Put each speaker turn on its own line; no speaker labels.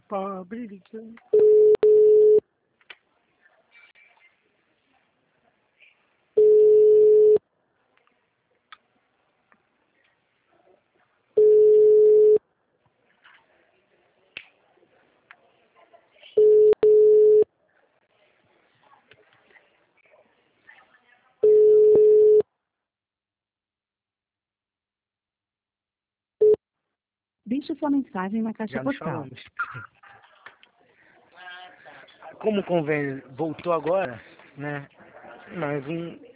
Pobre de quem?
Deixe sua mensagem na caixa
Já nos
postal.
falamos. Como o convênio voltou agora, né? Mais um